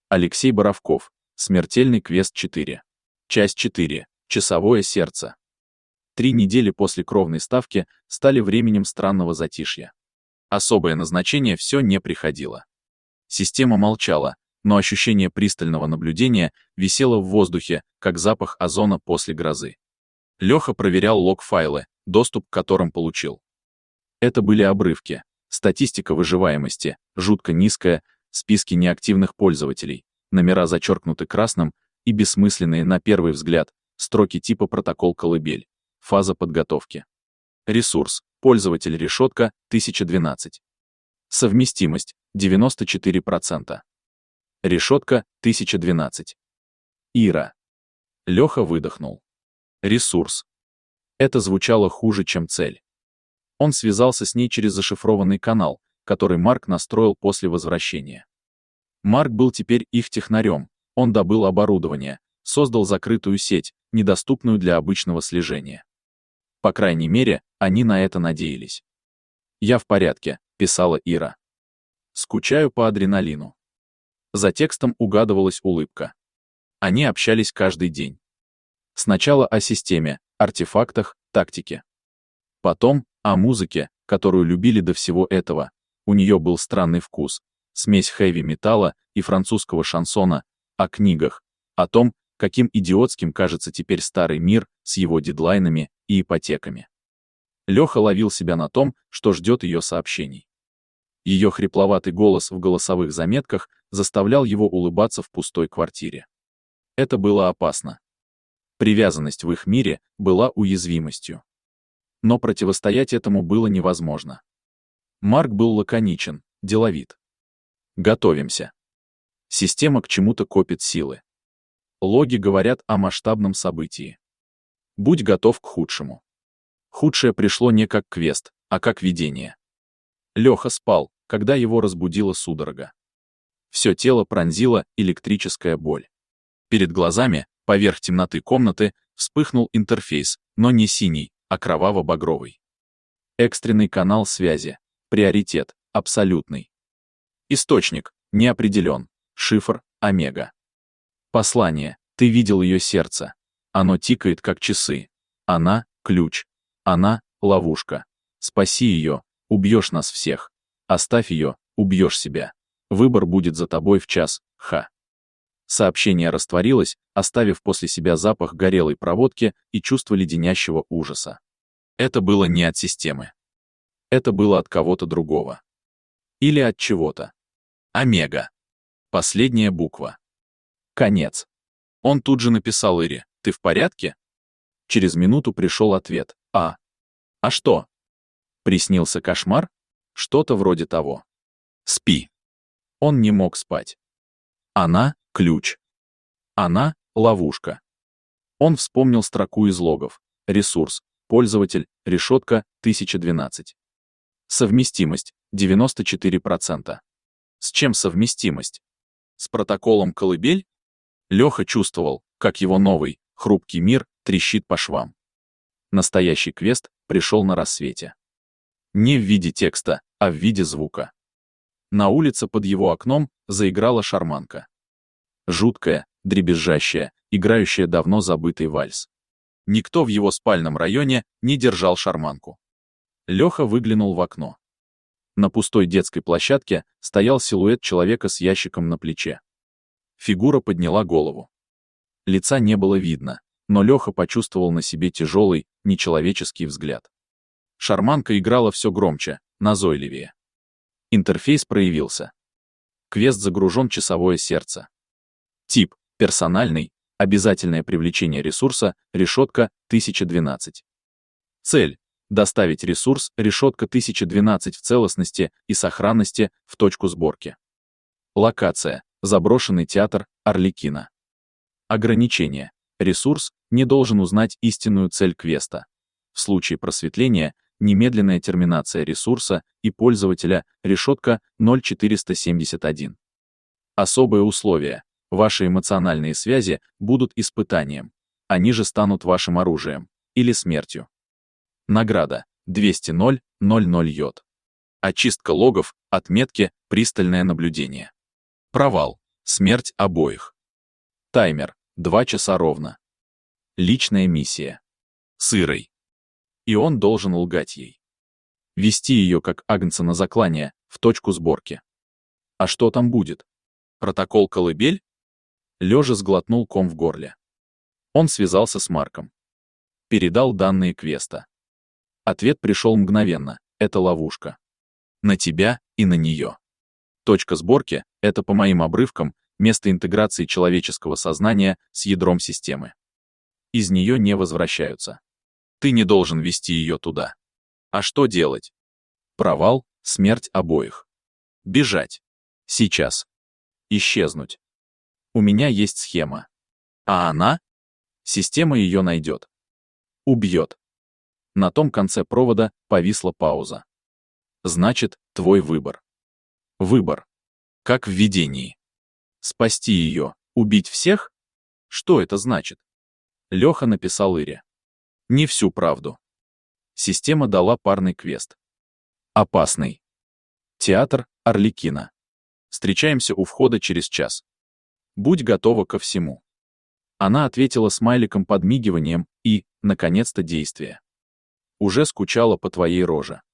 Алексей Боровков. Смертельный квест 4. Часть 4. Часовое сердце. 3 недели после кровной ставки стали временем странного затишья. Особое назначение все не приходило. Система молчала, но ощущение пристального наблюдения висело в воздухе, как запах озона после грозы. Леха проверял лог-файлы, доступ к которым получил. Это были обрывки, статистика выживаемости, жутко низкая, списки неактивных пользователей, номера зачеркнуты красным и бессмысленные на первый взгляд, строки типа протокол колыбель, фаза подготовки. Ресурс, пользователь решетка, 1012. Совместимость, 94%. Решетка, 1012. Ира. Леха выдохнул. Ресурс. Это звучало хуже, чем цель. Он связался с ней через зашифрованный канал, который Марк настроил после возвращения. Марк был теперь их технарем, он добыл оборудование, создал закрытую сеть, недоступную для обычного слежения. По крайней мере, они на это надеялись. «Я в порядке», — писала Ира. «Скучаю по адреналину». За текстом угадывалась улыбка. Они общались каждый день. Сначала о системе, артефактах, тактике. Потом о музыке, которую любили до всего этого. У нее был странный вкус, смесь хэви-металла и французского шансона, о книгах, о том, каким идиотским кажется теперь старый мир с его дедлайнами и ипотеками. Леха ловил себя на том, что ждет ее сообщений. Ее хрипловатый голос в голосовых заметках заставлял его улыбаться в пустой квартире. Это было опасно. Привязанность в их мире была уязвимостью. Но противостоять этому было невозможно. Марк был лаконичен, деловит. Готовимся. Система к чему-то копит силы. Логи говорят о масштабном событии. Будь готов к худшему. Худшее пришло не как квест, а как видение. Леха спал, когда его разбудила судорога. Все тело пронзила электрическая боль. Перед глазами, поверх темноты комнаты, вспыхнул интерфейс, но не синий, а кроваво-багровый. Экстренный канал связи. Приоритет. Абсолютный. Источник. Не определен. Шифр. Омега. Послание. Ты видел ее сердце. Оно тикает, как часы. Она — ключ. Она — ловушка. Спаси ее, убьешь нас всех. Оставь ее, убьешь себя. Выбор будет за тобой в час. Ха. Сообщение растворилось, оставив после себя запах горелой проводки и чувство леденящего ужаса. Это было не от системы. Это было от кого-то другого. Или от чего-то. Омега. Последняя буква. Конец. Он тут же написал Ире: «Ты в порядке?» Через минуту пришел ответ: «А что? Приснился кошмар?» Что-то вроде того. «Спи». Он не мог спать. Она — ключ. Она — ловушка. Он вспомнил строку из логов. Ресурс, пользователь, решетка, 1012. Совместимость, 94%. С чем совместимость? С протоколом колыбель? Леха чувствовал, как его новый, хрупкий мир трещит по швам. Настоящий квест пришел на рассвете. Не в виде текста, а в виде звука. На улице под его окном заиграла шарманка. Жуткая, дребезжащая, играющая давно забытый вальс. Никто в его спальном районе не держал шарманку. Леха выглянул в окно. На пустой детской площадке стоял силуэт человека с ящиком на плече. Фигура подняла голову. Лица не было видно, но Леха почувствовал на себе тяжелый, нечеловеческий взгляд. Шарманка играла все громче, назойливее. Интерфейс проявился. Квест загружен часовое сердце. Тип — персональный, обязательное привлечение ресурса, решетка, 1012. Цель — доставить ресурс, решетка 1012 в целостности и сохранности в точку сборки. Локация — заброшенный театр Арлекино. Ограничение. Ресурс не должен узнать истинную цель квеста. В случае просветления — немедленная терминация ресурса и пользователя, решетка 0471. Особые условия. Ваши эмоциональные связи будут испытанием. Они же станут вашим оружием. Или смертью. Награда. 200 000 йод. Очистка логов, отметки, пристальное наблюдение. Провал. Смерть обоих. Таймер. 2 часа ровно. Личная миссия. С Ирой. И он должен лгать ей. Вести ее как агнца на заклание, в точку сборки. А что там будет? Протокол колыбель? Лежа сглотнул ком в горле. Он связался с Марком. Передал данные квеста. Ответ пришел мгновенно. Это ловушка. На тебя и на нее. Точка сборки — это, по моим обрывкам, место интеграции человеческого сознания с ядром системы. Из нее не возвращаются. Ты не должен вести ее туда. А что делать? Провал, смерть обоих. Бежать. Сейчас. Исчезнуть. У меня есть схема. А она? Система ее найдет. Убьет. На том конце провода повисла пауза. Значит, твой выбор. Выбор. Как в видении. Спасти ее, убить всех? Что это значит? Леха написал Ире. Не всю правду. Система дала парный квест. Опасный. Театр Арлекино. Встречаемся у входа через час. Будь готова ко всему. Она ответила смайликом-подмигиванием и, наконец-то, действие. Уже скучала по твоей роже.